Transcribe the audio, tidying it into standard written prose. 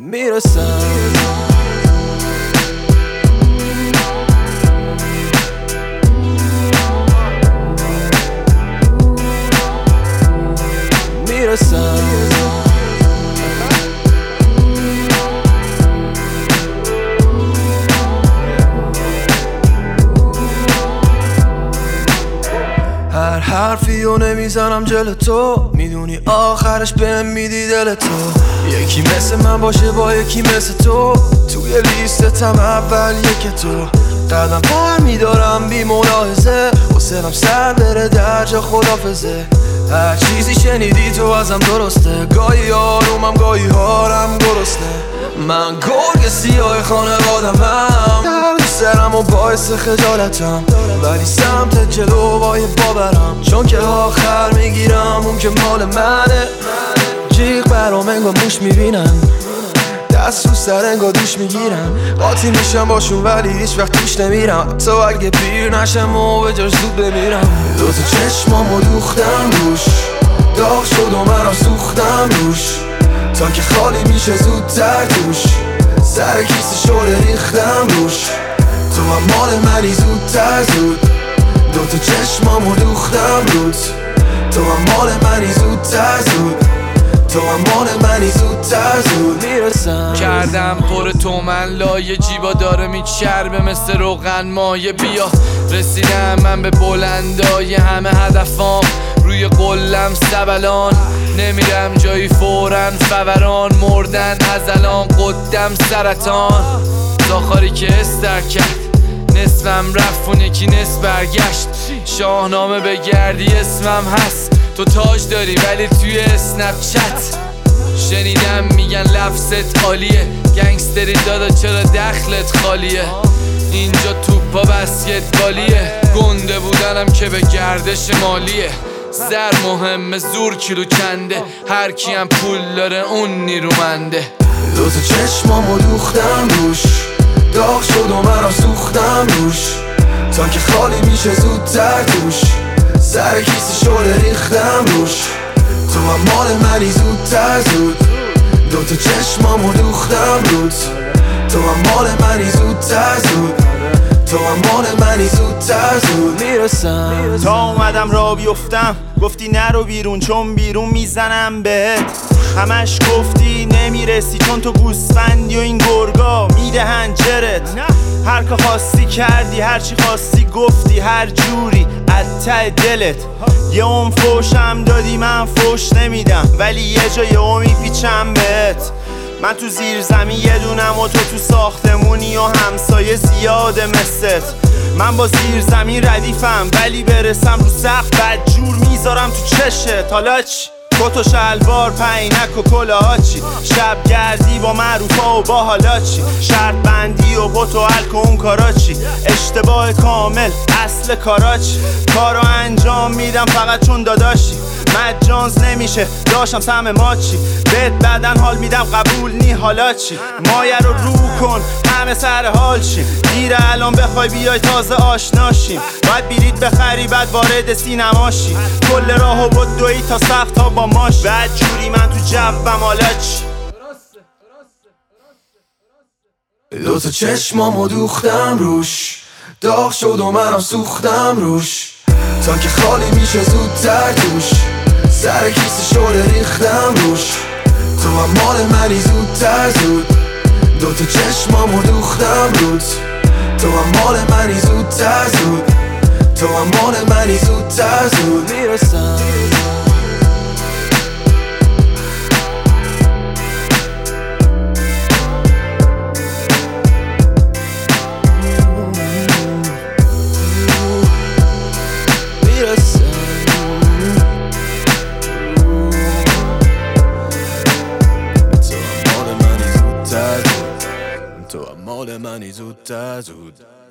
میرسم. هر حرفیو نمیزنم جل تو، میدونی آخرش بهم میدی دل تو. یکی مثل من باشه با یکی مثل تو، توی لیستم اول یک تو. قدم پر میدارم بی ملاحظه، حسنم سر بره درجا خدافزه. هر چیزی شنیدی تو ازم درسته، گاهی آرومم گاهی هارم درسته. من گرگ سیاه خانوادمم، درد سرم و باعث خجالتم، ولی سمت جلو باید باورم، چون که آخر میگیرم اون که مال منه. جیغ برام انگار موش میبینن، دست رو سر انگار دوش میگیرم، قاطی میشم باشون ولی هیچ وقت توش نمیرم، تو اگه پیر نشم و به جاش زود بمیرم. دوتا چشمامو دوختم روش، داغ شد و منم سوختم روش، تا که خالی میشه زودتر توش، سر کیسه شده ریختم روش. تو هم مال منی زودتر زود، دوتا چشمامو دوختم روت، تو هم مال منی زودتر زود، تو هم مال منی زودتر زود. میرسم کردم پر تو من لایه، جیبا داره میچربه مثل روغن مایه. بیا رسیدم من به بلندای همه هدفام، روی قلم سبلان نمیرم جایی فورن، فوران مردن از الان قدم سرطان. زاخاری که استر کرد نصفم رفت اون یکی نصف برگشت، شاهنامه بگردی اسمم هست، تو تاج داری ولی توی اسنپ چت. شنیدم میگن لفظت عالیه، گنگستری دادا چرا دخلت خالیه، اینجا توپا بسکتبالیه، گنده بودنم که به گردش مالیه. زر مهمه زور کیلو کنده، هر کیم پول داره اون نیرومنده. دوتا چشمامو دوختم روش، داغ شد و منم سوختم روش، تا که خالی میشه زودتر توش، سر کیسه شده ریختم روش. تو هم مال منی زودتر زود، دوتا چشمامو دوختم روت، تو هم مال منی زودتر زود، تو هم مال منی زودتر زود. میرسم تا اومدم را بیفتم، گفتی نرو بیرون چون بیرون میزنم بهت، همش گفتی نمیرسی چون تو گوسفندی و این گرگا میدهن جرت. هر که خواستی کردی، هرچی خواستی گفتی، هر جوری از ته دلت. یه فوشم دادی من فوش نمیدم، ولی یه جا یه میپیچم بهت. من تو زیر زمین یه دونم و تو ساختمونی و همسایه زیاده مثلت. من با زیر زمین ردیفم ولی برسم رو سقف بدجور میذارم تو چشت. حالا چی؟ کت و شلوار پینک و کلاه چی؟ شب گردی با معروفا و با حالا چی؟ شرط بندی و بوت و الک و اون کارا چی؟ اشتباه کامل اصل کارا چی؟ کارو انجام میدم فقط چون داداشی، مجانز نمیشه داشتم سهم ما چی؟ بهت بعدن حال میدم قبول نی حالا چی؟ مایه رو کن همه سر حال شیم، دیره الان بخوای بیای تازه آشناشیم، باید بلیط بخری بعد وارد سینما شی، کل راهو بدوی تا سقف تا با ماش. بعد جوری من تو جوم حالا چی؟ دوتا چشمامو دوختم روش، داغ شد و منم سوختم روش، تا که خالی میشه زودتر توش، سر کیسه شده ریختم روش. تو هم مال منی زودتر زود، دوتا چشمامو دوختم روت، تو هم مال منی زودتر زود، تو هم مال منی زودتر زود. میرسم تو هم مال منی زودتر زود.